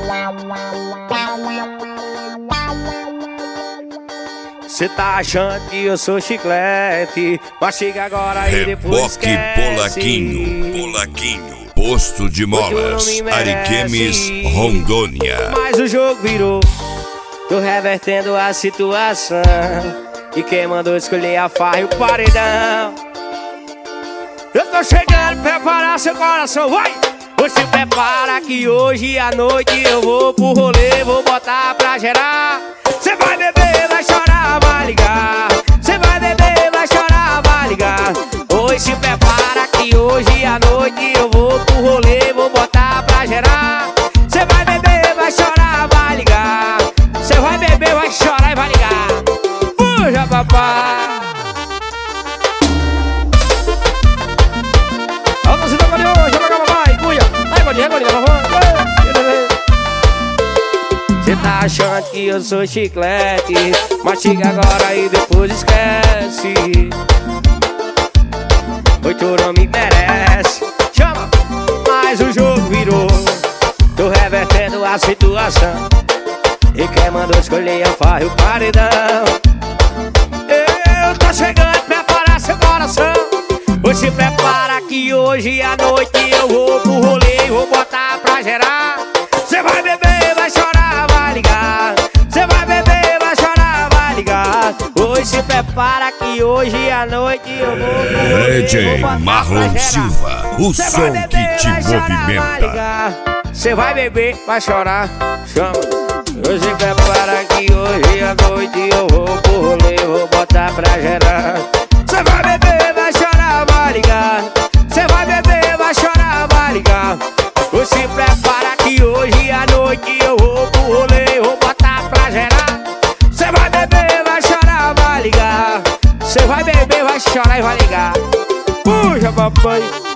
Cê tá achando que eu sou chiclete, mas chega agora e depois esquece. Polaquinho, posto de molas, Ariquemes, Rondônia. Mas o jogo virou, tô revertendo a situação, e quem mandou escolher a farra e o paredão. Eu tô chegando, preparar seu coração, vai! Você prepara que hoje à noite eu vou pro rolê, vou botar pra gerar. Cê vai beber, vai chorar, vai ligar. Cê vai beber, vai chorar, vai ligar. Hoje se prepara que hoje à noite eu vou pro rolê, vou botar pra gerar. Cê vai beber, vai chorar, vai ligar. Cê vai beber, vai chorar e vai ligar. Puxa, papai. Vamos, então, Mario, chama cá, papai, cuia. Vai, Mario, cê tá achando que eu sou chiclete, mastiga agora e depois esquece. Oi, tu não me merece. Chama! Mas o jogo virou, tô revertendo a situação, e quem mandou escolher a farra e o paredão. Eu tô chegando, prepara seu coração. Hoje se prepara que hoje à noite eu vou pro rolê e vou botar pra gerar. Cê vai beber, vai chorar, vai ligar. Cê vai beber, vai chorar, vai ligar. Hoje se prepara que hoje à noite eu vou pro rolê, DJ Marlon Silva, o som que te movimenta. Cê vai beber, vai chorar, chama. Hoje se prepara que hoje à noite eu vou pro rolê, vou botar pra gerar. Cê vai beber, vai chorar, vai ligar. Cê vai beber, vai chorar, vai ligar. Hoje se prepara que hoje à noite eu vou pro rolê, vou botar pra gerar. Cê vai beber, vai chorar, vai ligar. Cê vai beber, vai chorar e vai ligar. Puxa, papai.